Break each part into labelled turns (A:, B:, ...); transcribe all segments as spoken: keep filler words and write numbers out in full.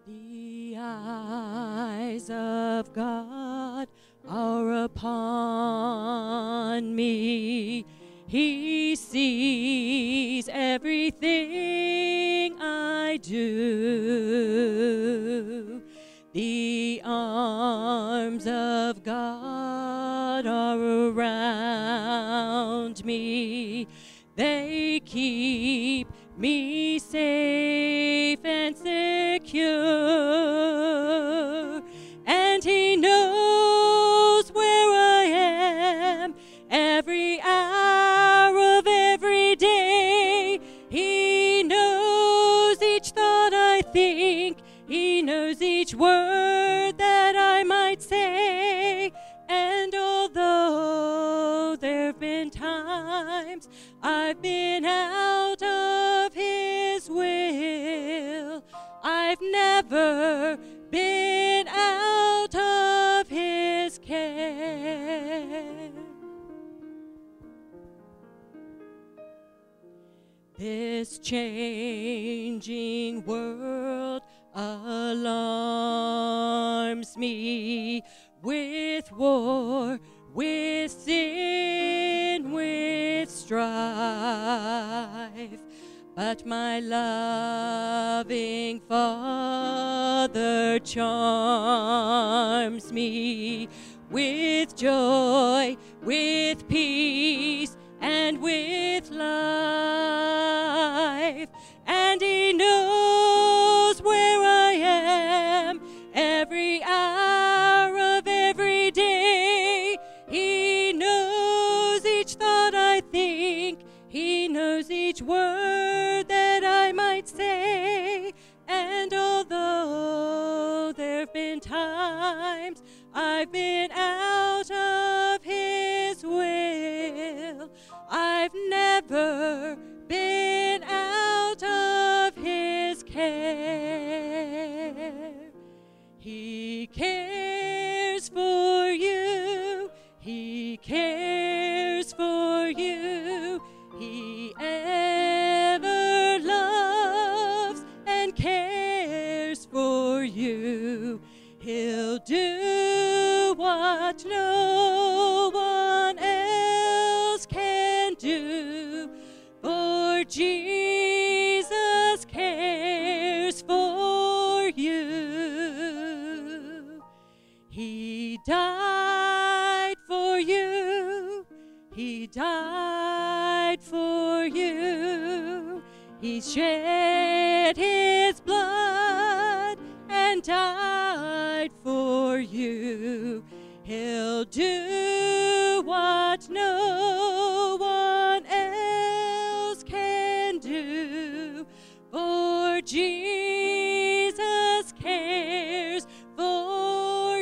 A: The eyes of God are upon me. He sees everything I do. The arms of God are around me. They keep me safe and secure. And He knows where I am every hour of every day. He knows each thought I think. He knows each word that I might say. And although there've been times I've been out of His will, I've never been out of His care. This changing world alarms me, with war, with sin, with strife. But my loving Father charms me with joy, with peace, and with life. And He knows where I am every hour of every day. He knows each thought I think. He knows each word that I might say. And although there've been times I've been out of His will, I've never been out of His care. He cares for you. He cares for you. He ever loves and cares for you. He'll do what no one else can do, for Jesus cares for you. He died for you. He died for you. He shed His blood and died for you. He'll do what no one else can do, for Jesus cares for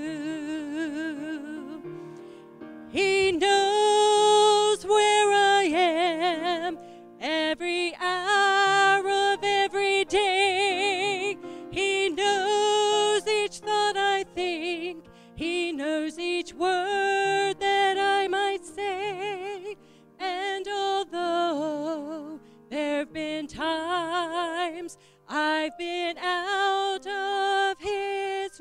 A: you. He knows where I am every hour of every day. He knows each thought I think. He knows each word that I might say. And although there've been times I've been out of His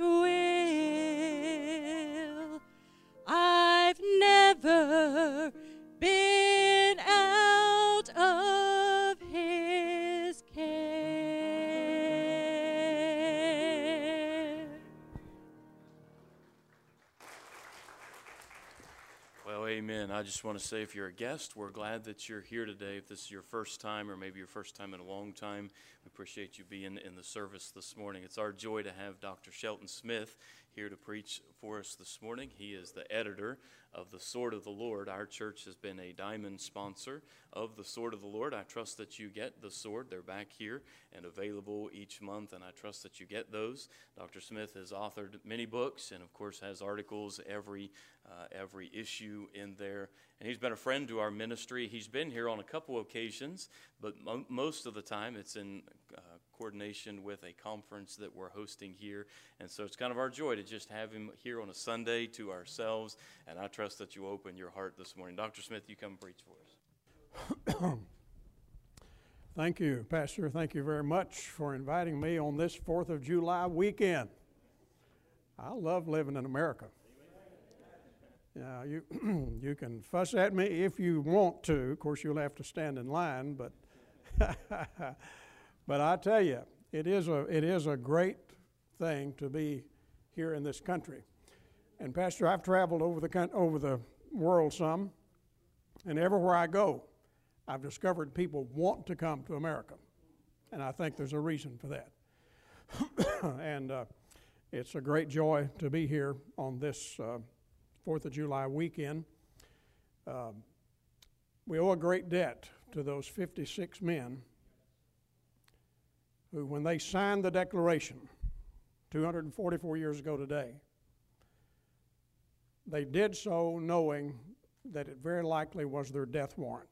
A: will, I've never been out of His care.
B: Well, amen. I just want to say, if you're a guest, we're glad that you're here today. If this is your first time, or maybe your first time in a long time, we appreciate you being in the service this morning. It's our joy to have Doctor Shelton Smith here to preach for us this morning. He is the editor of the Sword of the Lord. Our church has been a diamond sponsor of the Sword of the Lord. I trust that you get the sword. They're back here and available each month, and I trust that you get those. Doctor Smith has authored many books and, of course, has articles every uh, every issue in there. And he's been a friend to our ministry. He's been here on a couple occasions, but mo- most of the time it's in uh, coordination with a conference that we're hosting here. And so it's kind of our joy to just have him here on a Sunday to ourselves. And I trust that you open your heart this morning. Doctor Smith, you come preach for us.
C: Thank you, Pastor. Thank you very much for inviting me on this fourth of July weekend. I love living in America. Yeah, you you can fuss at me if you want to. Of course, you'll have to stand in line, but but I tell you, it is a it is a great thing to be here in this country. And Pastor, I've traveled over the over the world some, and everywhere I go, I've discovered people want to come to America, and I think there's a reason for that. and uh, it's a great joy to be here on this uh, fourth of July weekend. Uh, we owe a great debt to those fifty-six men who, when they signed the Declaration two hundred forty-four years ago today, they did so knowing that it very likely was their death warrant.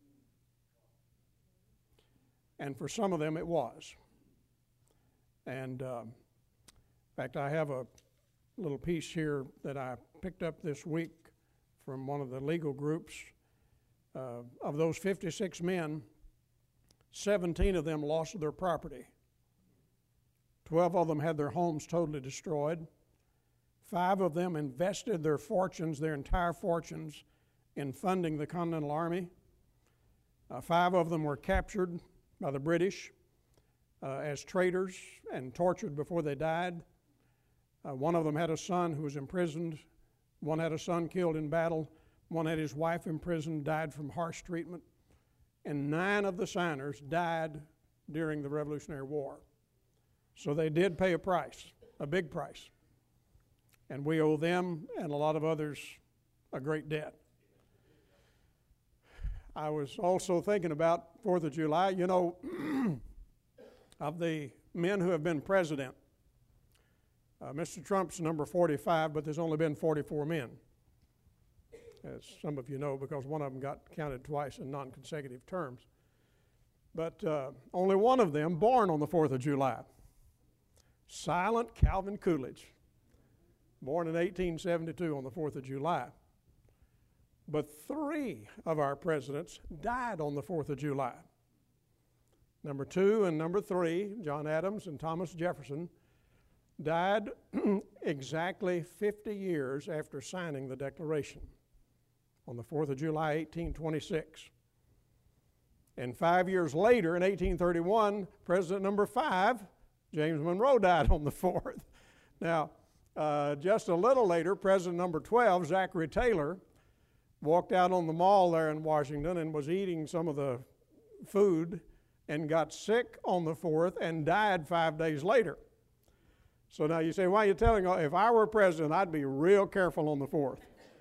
C: And for some of them, it was. And uh, in fact, I have a little piece here that I picked up this week from one of the legal groups. Uh, of those fifty-six men, seventeen of them lost their property. twelve of them had their homes totally destroyed. Five of them invested their fortunes, their entire fortunes, in funding the Continental Army. Uh, five of them were captured by the British uh, as traitors and tortured before they died. Uh, one of them had a son who was imprisoned. One had a son killed in battle. One had his wife imprisoned, died from harsh treatment. And nine of the signers died during the Revolutionary War. So they did pay a price, a big price. And we owe them and a lot of others a great debt. I was also thinking about fourth of July. You know, of the men who have been president, uh, Mister Trump's number forty-five, but there's only been forty-four men, as some of you know, because one of them got counted twice in non-consecutive terms. But uh, only one of them born on the fourth of July, Silent Calvin Coolidge, born in eighteen seventy-two on the fourth of July. But three of our presidents died on the fourth of July. Number two and number three, John Adams and Thomas Jefferson, died exactly fifty years after signing the Declaration on the fourth of July, eighteen twenty-six. And five years later, in eighteen thirty-one, President number five, James Monroe, died on the fourth. Now, uh, just a little later, President number twelve, Zachary Taylor, walked out on the mall there in Washington and was eating some of the food and got sick on the fourth and died five days later. So now you say, why are you telling me? If I were president, I'd be real careful on the fourth.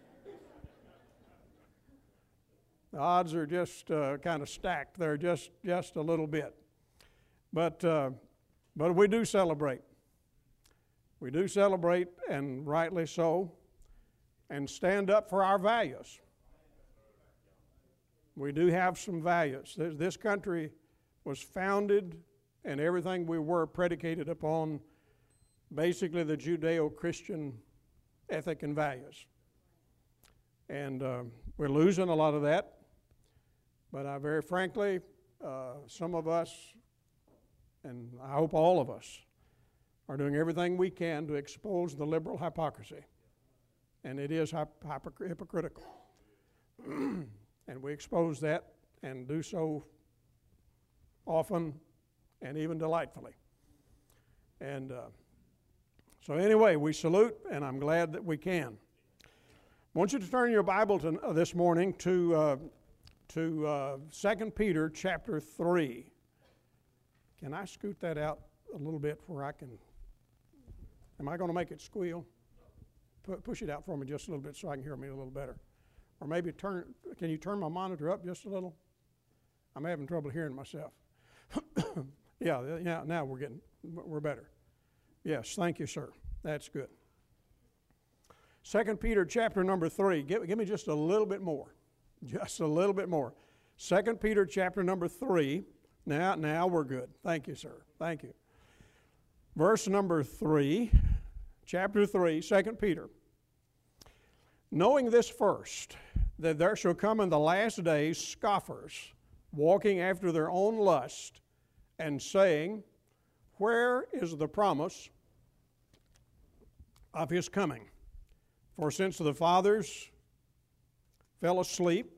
C: The odds are just uh, kind of stacked there just, just a little bit. But, uh, but we do celebrate. We do celebrate, and rightly so, and stand up for our values. We do have some values. This country was founded, and everything we were predicated upon basically the Judeo-Christian ethic and values. And uh, we're losing a lot of that. But I very frankly, uh, some of us, and I hope all of us, are doing everything we can to expose the liberal hypocrisy. And it is hyp- hypocr- hypocritical. And we expose that and do so often and even delightfully. And uh, so anyway, we salute, and I'm glad that we can. I want you to turn your Bible to, uh, this morning to, uh, to uh, Second Peter chapter three. Can I scoot that out a little bit where I can, am I going to make it squeal? P- push it out for me just a little bit so I can hear me a little better. Or maybe turn, can you turn my monitor up just a little? I'm having trouble hearing myself. yeah, yeah, now we're getting, we're better. Yes, thank you, sir. That's good. Second Peter chapter number three. Give, give me just a little bit more. Just a little bit more. Second Peter chapter number three. Now, now we're good. Thank you, sir. Thank you. Verse number three, chapter three, Second Peter. Knowing this first, that there shall come in the last days scoffers, walking after their own lust, and saying, where is the promise of his coming? For since the fathers fell asleep,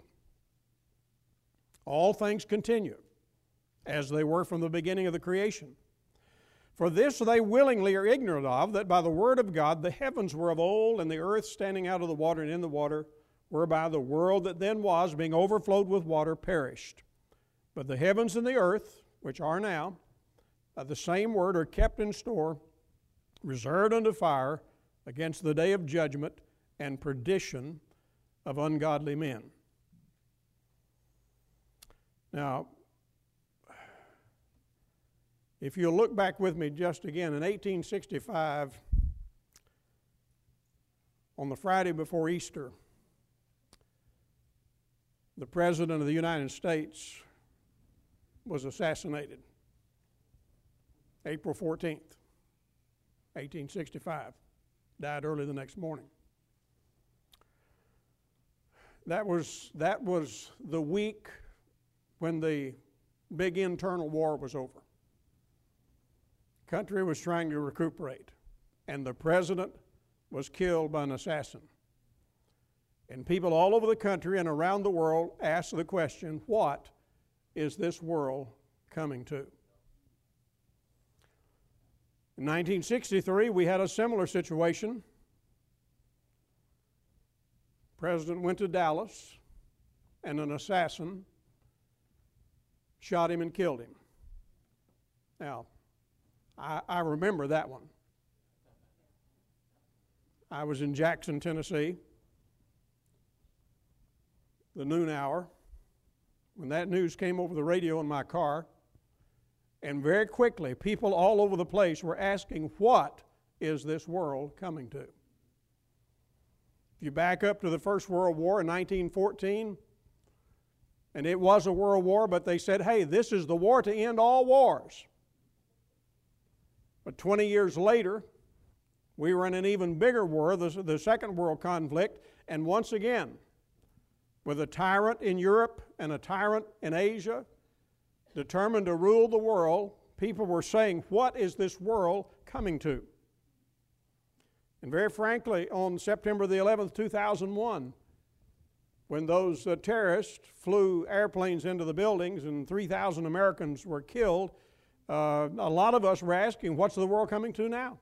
C: all things continue as they were from the beginning of the creation. For this they willingly are ignorant of, that by the word of God the heavens were of old, and the earth standing out of the water and in the water, whereby the world that then was, being overflowed with water, perished. But the heavens and the earth, which are now, by the same word are kept in store, reserved unto fire, against the day of judgment and perdition of ungodly men. Now, if you'll look back with me just again, in eighteen sixty-five, on the Friday before Easter, the President of the United States was assassinated. April fourteenth, eighteen sixty-five. Died early the next morning. That was, that was the week when the big internal war was over. The country was trying to recuperate, and the president was killed by an assassin. And people all over the country and around the world asked the question, what is this world coming to? In nineteen sixty-three, we had a similar situation. The president went to Dallas, and an assassin shot him and killed him. Now, I, I remember that one. I was in Jackson, Tennessee, the noon hour, when that news came over the radio in my car. And very quickly, people all over the place were asking, what is this world coming to? If you back up to the First World War in nineteen fourteen, and it was a world war, but they said, hey, this is the war to end all wars. But twenty years later, we were in an even bigger war, the, the Second World Conflict, and once again, with a tyrant in Europe and a tyrant in Asia, determined to rule the world, people were saying, what is this world coming to? And very frankly, on September the eleventh, two thousand one, when those uh, terrorists flew airplanes into the buildings and three thousand Americans were killed, uh, a lot of us were asking, what's the world coming to now?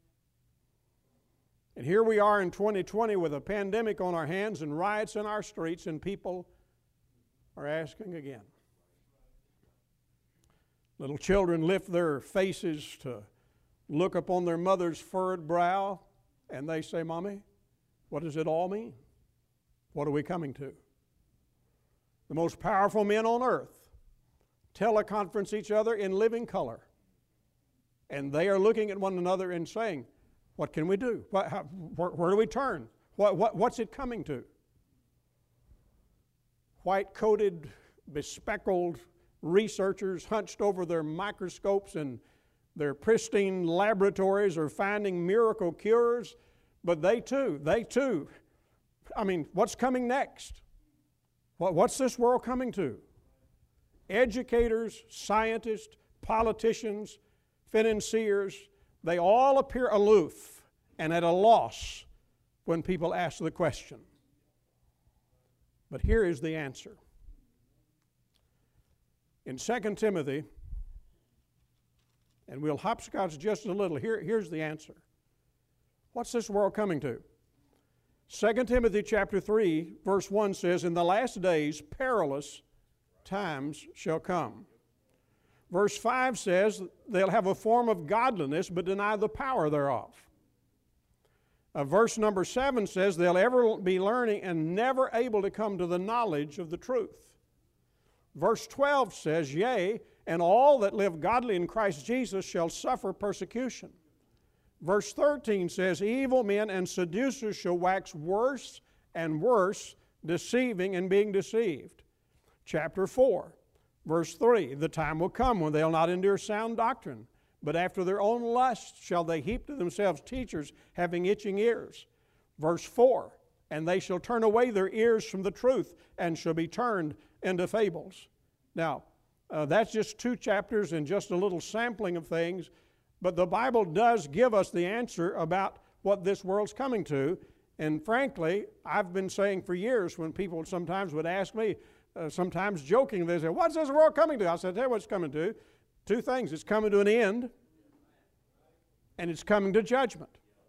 C: And here we are in twenty twenty with a pandemic on our hands and riots in our streets, and people are asking again. Little children lift their faces to look upon their mother's furrowed brow, and they say, Mommy, what does it all mean? What are we coming to? The most powerful men on earth teleconference each other in living color, and they are looking at one another and saying, what can we do? What, how, where, where do we turn? What, what, what's it coming to? White-coated, bespectacled researchers hunched over their microscopes and their pristine laboratories are finding miracle cures, but they too, they too, I mean, what's coming next? What, what's this world coming to? Educators, scientists, politicians, financiers, they all appear aloof and at a loss when people ask the question. But here is the answer. In Second Timothy, and we'll hopscotch just a little, here, here's the answer. What's this world coming to? Second Timothy chapter three, verse one says, in the last days perilous times shall come. Verse five says, they'll have a form of godliness, but deny the power thereof. Uh, verse number seven says, they'll ever be learning and never able to come to the knowledge of the truth. Verse twelve says, yea, and all that live godly in Christ Jesus shall suffer persecution. Verse thirteen says, evil men and seducers shall wax worse and worse, deceiving and being deceived. Chapter four, verse three, the time will come when they'll not endure sound doctrine, but after their own lust shall they heap to themselves teachers having itching ears. Verse four, and they shall turn away their ears from the truth and shall be turned into fables. Now, uh, that's just two chapters and just a little sampling of things, but the Bible does give us the answer about what this world's coming to. And frankly, I've been saying for years when people sometimes would ask me, uh, sometimes joking, they say, what's this world coming to? I said, tell you what it's coming to. Two things. It's coming to an end, and it's coming to judgment.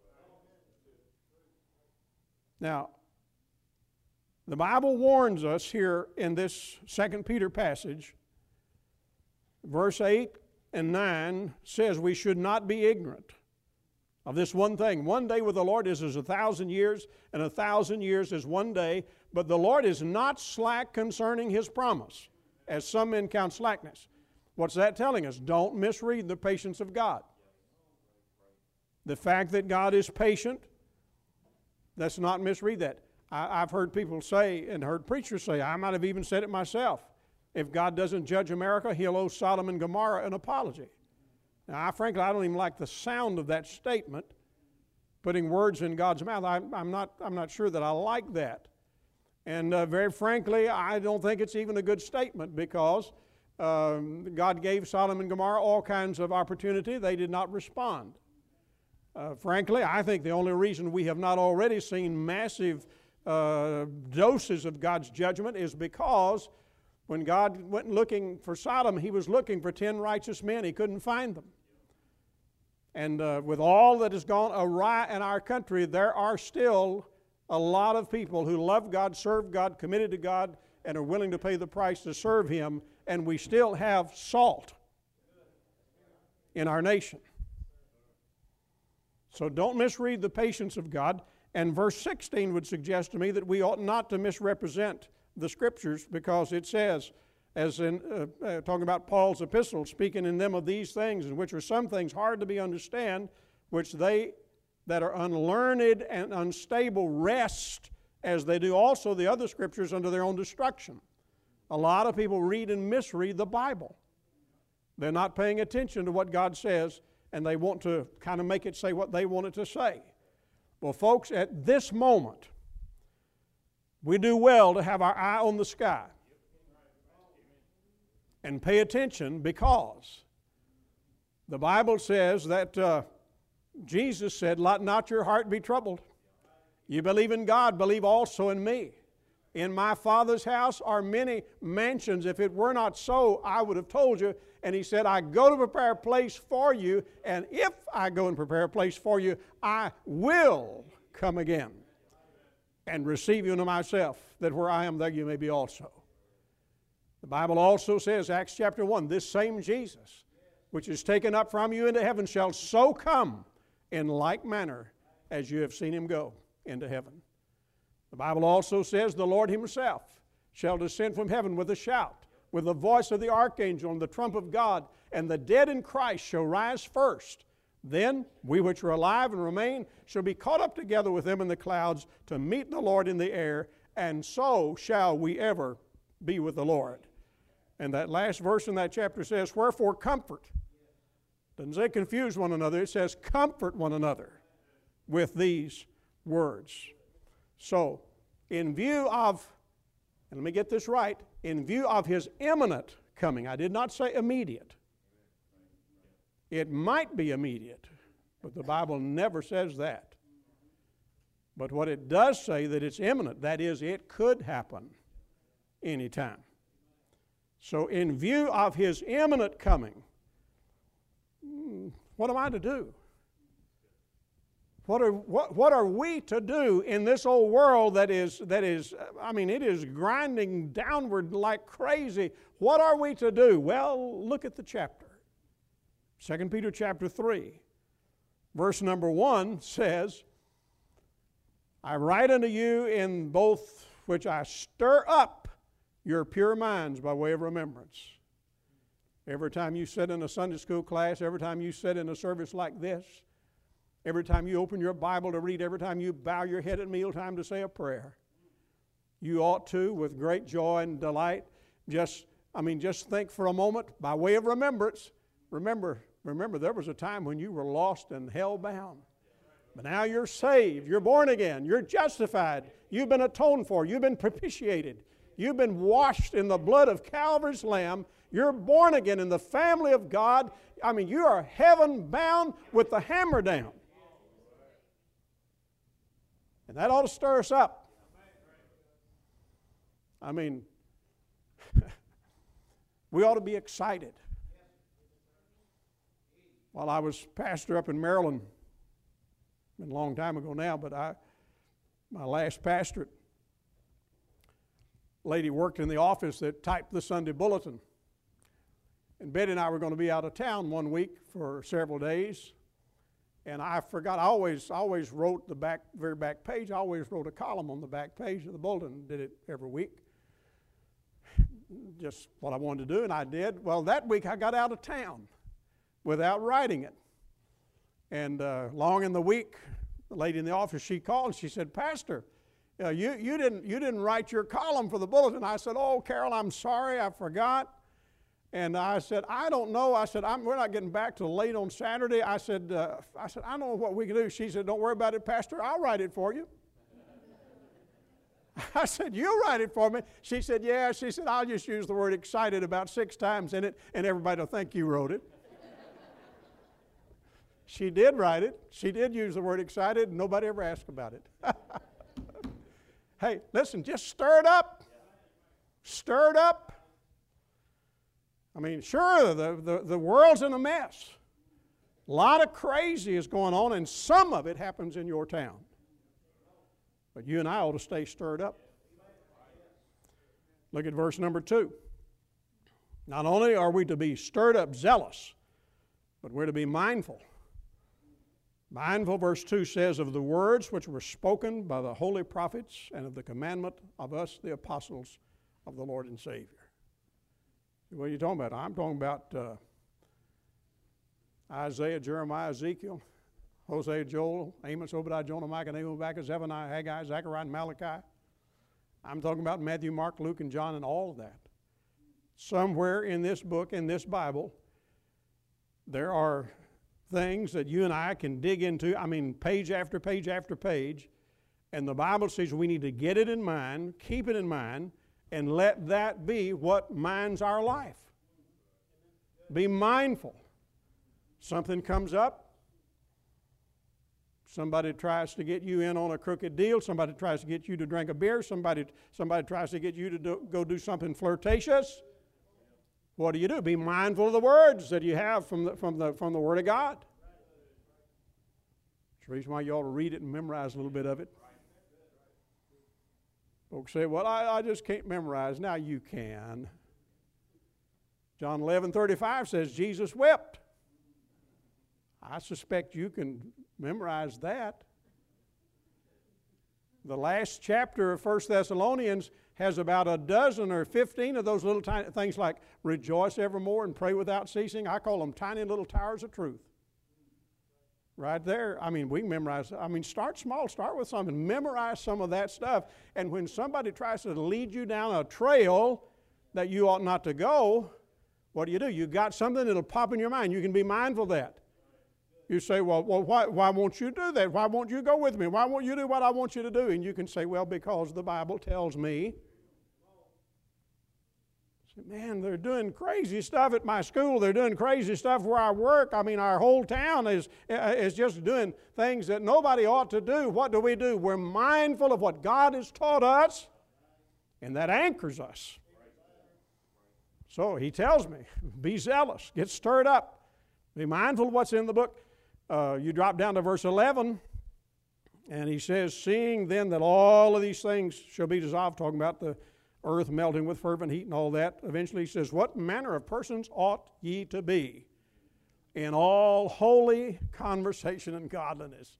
C: Now, the Bible warns us here in this Second Peter passage, verse eight and nine says we should not be ignorant of this one thing. One day with the Lord is as a thousand years, and a thousand years is one day. But the Lord is not slack concerning His promise, as some men count slackness. What's that telling us? Don't misread the patience of God. The fact that God is patient, let's not misread that. I, I've heard people say, and heard preachers say, I might have even said it myself, if God doesn't judge America, He'll owe Sodom and Gomorrah an apology. Now, I, frankly, I don't even like the sound of that statement, putting words in God's mouth. I, I'm not, I'm not sure that I like that. And uh, very frankly, I don't think it's even a good statement, because um, God gave Sodom and Gomorrah all kinds of opportunity. They did not respond. Uh, frankly, I think the only reason we have not already seen massive uh, doses of God's judgment is because when God went looking for Sodom, He was looking for ten righteous men. He couldn't find them. And uh, with all that has gone awry in our country, there are still a lot of people who love God, serve God, committed to God, and are willing to pay the price to serve Him, and we still have salt in our nation. So don't misread the patience of God. And verse sixteen would suggest to me that we ought not to misrepresent the Scriptures, because it says, as in uh, uh, talking about Paul's epistle, speaking in them of these things, in which are some things hard to be understand, which they that are unlearned and unstable rest, as they do also the other Scriptures, under their own destruction. A lot of people read and misread the Bible. They're not paying attention to what God says, and they want to kind of make it say what they want it to say. Well, folks, at this moment, we do well to have our eye on the sky and pay attention, because the Bible says that uh, Jesus said, let not your heart be troubled. You believe in God, believe also in me. In my Father's house are many mansions. If it were not so, I would have told you. And He said, I go to prepare a place for you, and if I go and prepare a place for you, I will come again and receive you unto myself, that where I am, there you may be also. The Bible also says, Acts chapter one, this same Jesus, which is taken up from you into heaven, shall so come in like manner as you have seen Him go into heaven. The Bible also says, the Lord Himself shall descend from heaven with a shout, with the voice of the archangel and the trump of God, and the dead in Christ shall rise first. Then we which are alive and remain shall be caught up together with them in the clouds to meet the Lord in the air, and so shall we ever be with the Lord. And that last verse in that chapter says, wherefore comfort. Doesn't say confuse one another. It says comfort one another with these words. So, in view of, and let me get this right, in view of His imminent coming, I did not say immediate. It might be immediate, but the Bible never says that. But what it does say, that it's imminent, that is, it could happen anytime. So in view of His imminent coming, what am I to do? What are, what, what are we to do in this old world that is, that is, I mean, it is grinding downward like crazy? What are we to do? Well, look at the chapter. Second Peter chapter three, verse number one says, I write unto you in both which I stir up your pure minds by way of remembrance. Every time you sit in a Sunday school class, every time you sit in a service like this, every time you open your Bible to read, every time you bow your head at mealtime to say a prayer, you ought to, with great joy and delight, just, I mean, just think for a moment, by way of remembrance, remember, remember there was a time when you were lost and hell-bound. But now you're saved, you're born again, you're justified, you've been atoned for, you've been propitiated. You've been washed in the blood of Calvary's Lamb. You're born again in the family of God. I mean, you are heaven bound with the hammer down. And that ought to stir us up. I mean, we ought to be excited. While I was pastor up in Maryland, been a long time ago now, but I, my last pastorate, lady worked in the office that typed the Sunday bulletin. And Betty and I were going to be out of town one week for several days. And I forgot, I always, always wrote the back, very back page. I always wrote a column on the back page of the bulletin, did it every week. Just what I wanted to do, and I did. Well, that week I got out of town without writing it. And uh, long in the week, the lady in the office, she called and she said, Pastor, uh, you, you, didn't, you didn't write your column for the bulletin. I said, oh, Carol, I'm sorry, I forgot. And I said, I don't know. I said, I'm, we're not getting back till late on Saturday. I said, uh, I said, I don't know what we can do. She said, don't worry about it, Pastor. I'll write it for you. I said, you write it for me. She said, yeah. She said, I'll just use the word excited about six times in it, and everybody will think you wrote it. She did write it. She did use the word excited, and nobody ever asked about it. Hey, listen, just stir it up. Stir it up. I mean, sure, the, the, the world's in a mess. A lot of crazy is going on, and some of it happens in your town. But you and I ought to stay stirred up. Look at verse number two. Not only are we to be stirred up, zealous, but we're to be mindful. Mindful, verse two says, of the words which were spoken by the holy prophets and of the commandment of us, the apostles of the Lord and Savior. What are you talking about? I'm talking about uh, Isaiah, Jeremiah, Ezekiel, Hosea, Joel, Amos, Obadiah, Jonah, Micah, Nahum, Habakkuk, Zephaniah, Haggai, Zechariah, and Malachi. I'm talking about Matthew, Mark, Luke, and John, and all of that. Somewhere in this book, in this Bible, there are things that you and I can dig into. I mean, page after page after page. And the Bible says we need to get it in mind, keep it in mind, and let that be what minds our life. Be mindful. Something comes up. Somebody tries to get you in on a crooked deal. Somebody tries to get you to drink a beer. Somebody, somebody tries to get you to do, go do something flirtatious. What do you do? Be mindful of the words that you have from the, from the, from the Word of God. That's the reason why you ought to read it and memorize a little bit of it. Folks say, well, I, I just can't memorize. Now you can. John eleven thirty-five says Jesus wept. I suspect you can memorize that. The last chapter of First Thessalonians has about a dozen or fifteen of those little tiny things like rejoice evermore and pray without ceasing. I call them tiny little towers of truth. Right there. I mean, we can memorize. I mean, start small. Start with something. Memorize some of that stuff. And when somebody tries to lead you down a trail that you ought not to go, what do you do? You got something that'll pop in your mind. You can be mindful of that. You say, well, well why, why won't you do that? Why won't you go with me? Why won't you do what I want you to do? And you can say, well, because the Bible tells me. Say, man, they're doing crazy stuff at my school. They're doing crazy stuff where I work. I mean, our whole town is, is just doing things that nobody ought to do. What do we do? We're mindful of what God has taught us, and that anchors us. So he tells me, be zealous, get stirred up, be mindful of what's in the book. Uh, you drop down to verse eleven, and he says, seeing then that all of these things shall be dissolved, talking about the earth melting with fervent heat and all that. Eventually he says, what manner of persons ought ye to be in all holy conversation and godliness?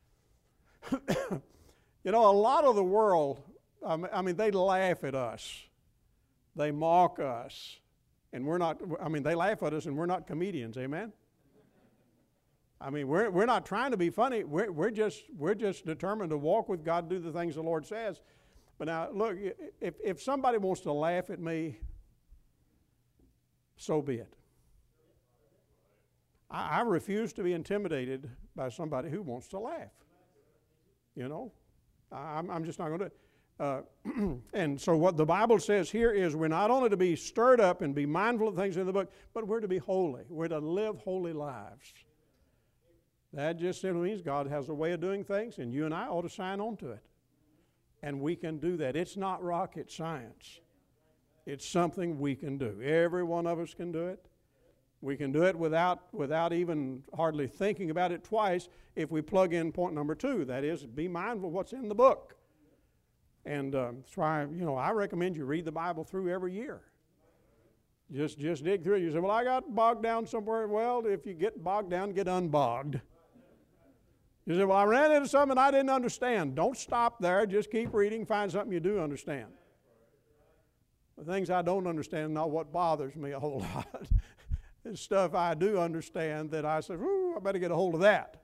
C: You know, a lot of the world, I mean, they laugh at us. They mock us. And we're not, I mean, they laugh at us and we're not comedians, amen? I mean, we're, we're not trying to be funny. We're, we're, just, we're just determined to walk with God, do the things the Lord says. But now, look, if, if somebody wants to laugh at me, so be it. I, I refuse to be intimidated by somebody who wants to laugh. You know, I'm, I'm just not going to do it. Uh, and so what the Bible says here is we're not only to be stirred up and be mindful of things in the book, but we're to be holy. We're to live holy lives. That just simply means God has a way of doing things, and you and I ought to sign on to it. And we can do that. It's not rocket science. It's something we can do. Every one of us can do it. We can do it without, without even hardly thinking about it twice if we plug in point number two. That is, be mindful of what's in the book. And uh, that's why, you know, I recommend you read the Bible through every year. Just just dig through it. You say, well, I got bogged down somewhere. Well, if you get bogged down, get unbogged. You say, well, I ran into something I didn't understand. Don't stop there. Just keep reading. Find something you do understand. The things I don't understand are not what bothers me a whole lot. It's stuff I do understand that I say, ooh, I better get a hold of that.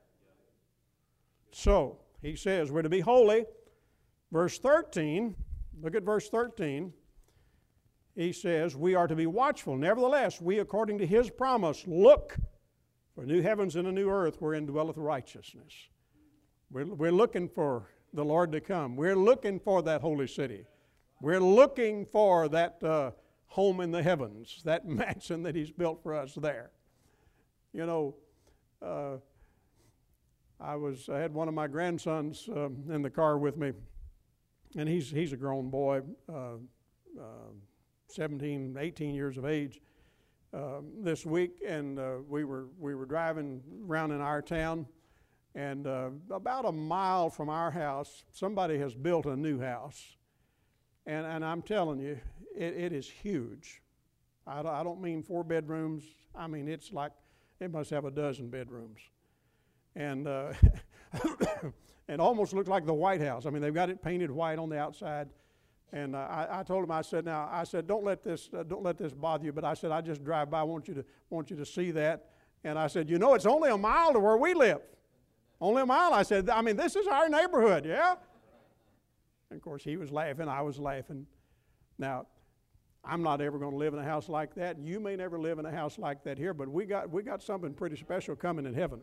C: So, he says we're to be holy. Verse thirteen, look at verse thirteen. He says, we are to be watchful. Nevertheless, we, according to his promise, look for new heavens and a new earth wherein dwelleth righteousness. We're, we're looking for the Lord to come. We're looking for that holy city. We're looking for that uh, home in the heavens, that mansion that he's built for us there. You know, uh, I was I had one of my grandsons um, in the car with me. And he's he's a grown boy, uh, uh, seventeen, eighteen years of age uh, this week, and uh, we were we were driving around in our town, and uh, about a mile from our house, somebody has built a new house, and and I'm telling you, it, it is huge. I don't, I don't mean four bedrooms. I mean it's like it must have a dozen bedrooms, and. Uh, And almost looked like the White House. I mean, they've got it painted white on the outside. And uh, I, I told him, I said, now, I said, don't let this, uh, don't let this bother you. But I said, I just drive by. I want you to, want you to see that. And I said, you know, it's only a mile to where we live. Only a mile. I said, I mean, this is our neighborhood, yeah. And of course, he was laughing. I was laughing. Now, I'm not ever going to live in a house like that. You may never live in a house like that here, but we got, we got something pretty special coming in heaven.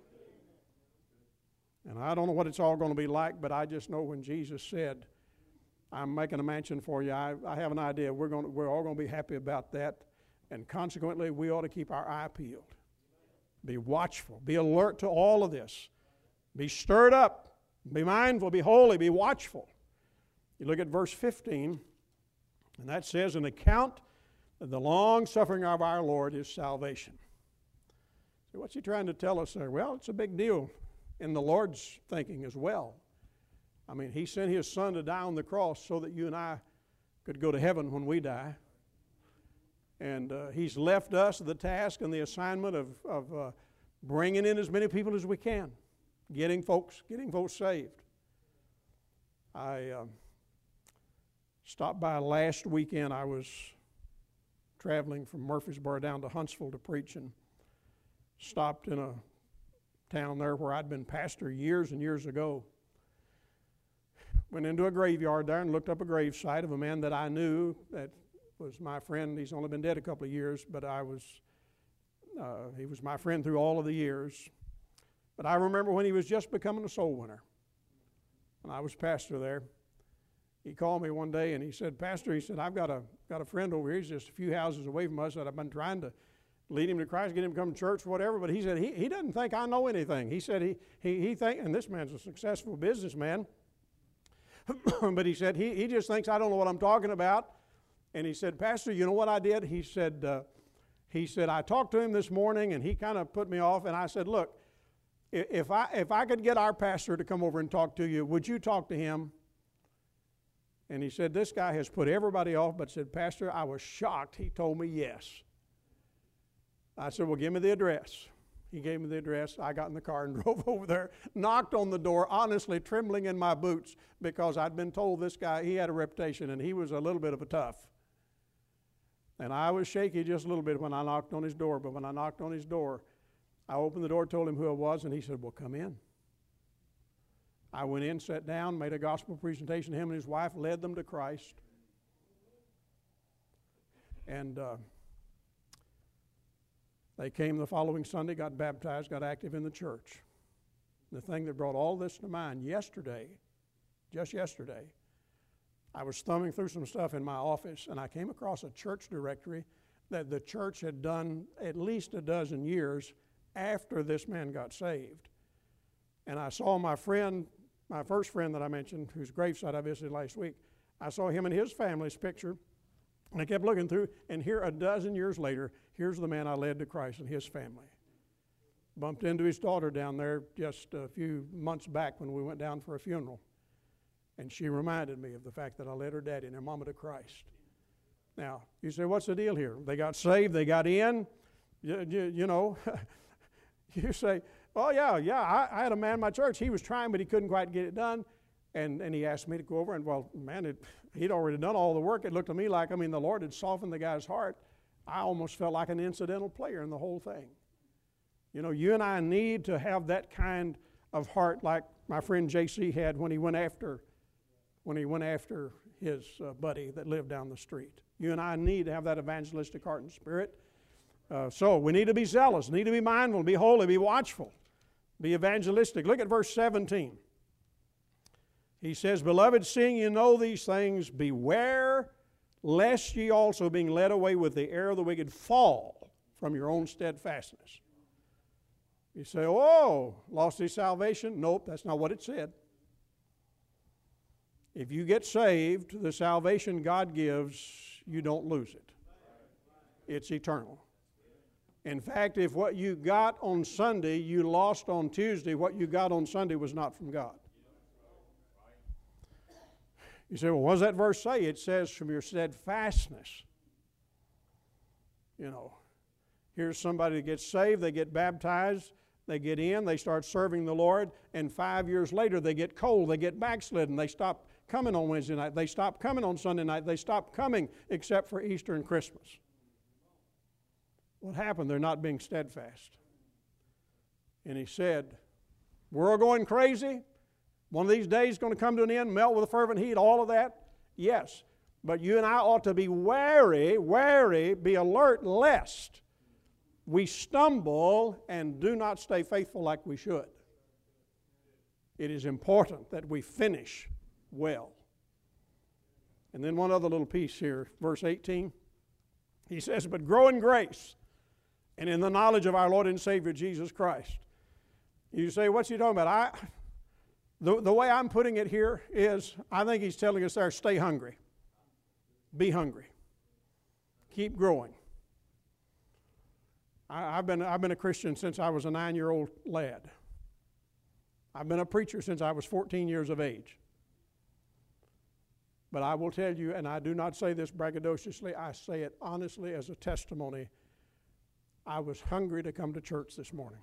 C: And I don't know what it's all going to be like, but I just know when Jesus said, I'm making a mansion for you, I, I have an idea. We're, going to, we're all going to be happy about that. And consequently, we ought to keep our eye peeled. Be watchful. Be alert to all of this. Be stirred up. Be mindful. Be holy. Be watchful. You look at verse fifteen, and that says, an account of the long suffering of our Lord is salvation. So what's he trying to tell us there? Well, it's a big deal in the Lord's thinking as well. I mean, he sent his son to die on the cross so that you and I could go to heaven when we die. And uh, he's left us the task and the assignment of, of uh, bringing in as many people as we can, getting folks, getting folks saved. I uh, stopped by last weekend. I was traveling from Murfreesboro down to Huntsville to preach, and stopped in a town there where I'd been pastor years and years ago. Went into a graveyard there and looked up a gravesite of a man that I knew that was my friend. He's only been dead a couple of years, but I was, uh, he was my friend through all of the years. But I remember when he was just becoming a soul winner, and I was pastor there. He called me one day and he said, Pastor, he said, I've got a got a friend over here. He's just a few houses away from us that I've been trying to lead him to Christ, get him to come to church, whatever. But he said, he, he doesn't think I know anything. He said, he he he think, and this man's a successful businessman, but he said, he, he just thinks I don't know what I'm talking about. And he said, Pastor, you know what I did? He said, uh, he said, I talked to him this morning, and he kind of put me off. And I said, look, if I if I could get our pastor to come over and talk to you, would you talk to him? And he said, this guy has put everybody off, but said, Pastor, I was shocked. He told me yes. I said, well, give me the address. He gave me the address. I got in the car and drove over there, knocked on the door, honestly trembling in my boots because I'd been told this guy, he had a reputation, and he was a little bit of a tough. And I was shaky just a little bit when I knocked on his door, but when I knocked on his door, I opened the door, told him who I was, and he said, well, come in. I went in, sat down, made a gospel presentation. Him and his wife led them to Christ. And uh, they came the following Sunday, got baptized, got active in the church. The thing that brought all this to mind yesterday, just yesterday, I was thumbing through some stuff in my office, and I came across a church directory that the church had done at least a dozen years after this man got saved. And I saw my friend, my first friend that I mentioned, whose gravesite I visited last week, I saw him and his family's picture, and I kept looking through, and here a dozen years later, here's the man I led to Christ and his family. Bumped into his daughter down there just a few months back when we went down for a funeral. And she reminded me of the fact that I led her daddy and her mama to Christ. Now, you say, what's the deal here? They got saved, they got in. You, you, you know, you say, oh, yeah, yeah, I, I had a man in my church. He was trying, but he couldn't quite get it done. And, and he asked me to go over, and, well, man, it, he'd already done all the work. It looked to me like, I mean, the Lord had softened the guy's heart. I almost felt like an incidental player in the whole thing. You know, you and I need to have that kind of heart like my friend J C had when he went after when he went after his uh, buddy that lived down the street. You and I need to have that evangelistic heart and spirit. Uh, so we need to be zealous, need to be mindful, be holy, be watchful, be evangelistic. Look at verse seventeen. He says, beloved, seeing you know these things, beware lest ye also, being led away with the error of the wicked, fall from your own steadfastness. You say, oh, lost his salvation? Nope, that's not what it said. If you get saved, the salvation God gives, you don't lose it. It's eternal. In fact, if what you got on Sunday, you lost on Tuesday, what you got on Sunday was not from God. You say, well, what does that verse say? It says, from your steadfastness. You know, here's somebody that gets saved, they get baptized, they get in, they start serving the Lord, and five years later they get cold, they get backslidden, they stop coming on Wednesday night, they stop coming on Sunday night, they stop coming except for Easter and Christmas. What happened? They're not being steadfast. And he said, we're going crazy. One of these days is going to come to an end, melt with a fervent heat, all of that. Yes, but you and I ought to be wary, wary, be alert, lest we stumble and do not stay faithful like we should. It is important that we finish well. And then one other little piece here, verse eighteen. He says, but grow in grace and in the knowledge of our Lord and Savior Jesus Christ. You say, what's he talking about? I, the, the way I'm putting it here is, I think he's telling us there, stay hungry. Be hungry. Keep growing. I, I've been, I've been a Christian since I was a nine-year-old lad. I've been a preacher since I was fourteen years of age. But I will tell you, and I do not say this braggadociously, I say it honestly as a testimony, I was hungry to come to church this morning.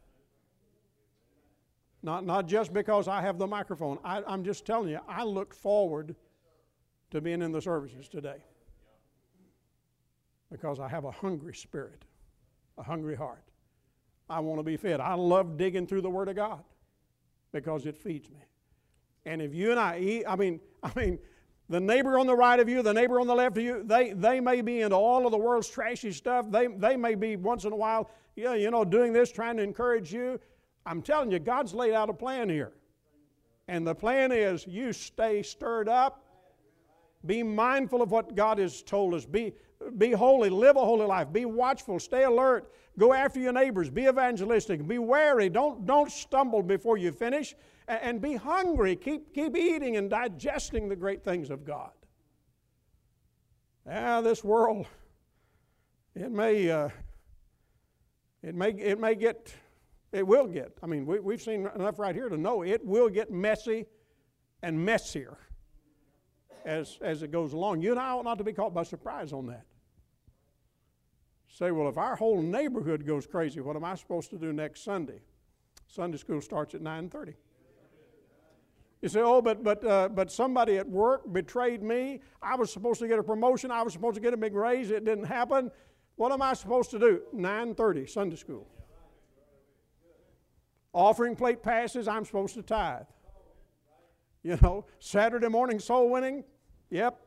C: Not, not just because I have the microphone. I, I'm just telling you, I look forward to being in the services today. Because I have a hungry spirit, a hungry heart. I want to be fed. I love digging through the Word of God because it feeds me. And if you and I eat, I mean, I mean, the neighbor on the right of you, the neighbor on the left of you, they, they may be into all of the world's trashy stuff. They, they may be once in a while, yeah, you know, doing this, trying to encourage you. I'm telling you, God's laid out a plan here. And the plan is you stay stirred up. Be mindful of what God has told us. Be, be holy. Live a holy life. Be watchful. Stay alert. Go after your neighbors. Be evangelistic. Be wary. Don't, don't stumble before you finish. And, and be hungry. Keep, keep eating and digesting the great things of God. Ah, this world, it may, uh, it may, it may get... It will get. I mean, we, we've seen enough right here to know it will get messy and messier as, as it goes along. You and I ought not to be caught by surprise on that. Say, well, if our whole neighborhood goes crazy, what am I supposed to do next Sunday? Sunday school starts at nine thirty. You say, oh, but but uh, but somebody at work betrayed me. I was supposed to get a promotion. I was supposed to get a big raise. It didn't happen. What am I supposed to do? nine thirty, Sunday school. Offering plate passes, I'm supposed to tithe. You know, Saturday morning soul winning, yep.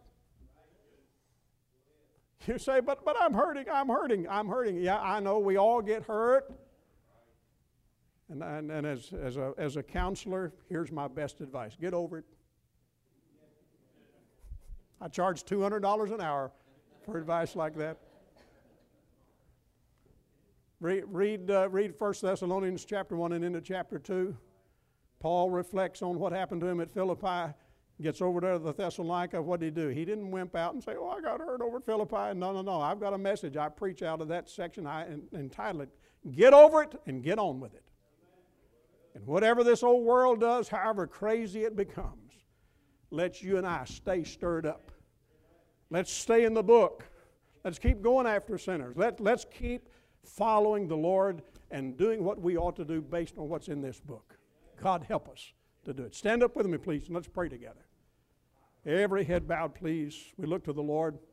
C: You say, but but I'm hurting, I'm hurting, I'm hurting. Yeah, I know, we all get hurt. And and, and as, as, a, as a counselor, here's my best advice. Get over it. I charge two hundred dollars an hour for advice like that. Read, read, uh, read First Thessalonians chapter one and into chapter two. Paul reflects on what happened to him at Philippi, gets over there to the Thessalonica. What did he do? He didn't wimp out and say, oh, I got hurt over at Philippi. No, no, no. I've got a message I preach out of that section. I entitled it, Get Over It and Get On With It. And whatever this old world does, however crazy it becomes, let you and I stay stirred up. Let's stay in the book. Let's keep going after sinners. Let, let's keep following the Lord and doing what we ought to do based on what's in this book. God help us to do it. Stand up with me, please, and let's pray together. Every head bowed, please. We look to the Lord.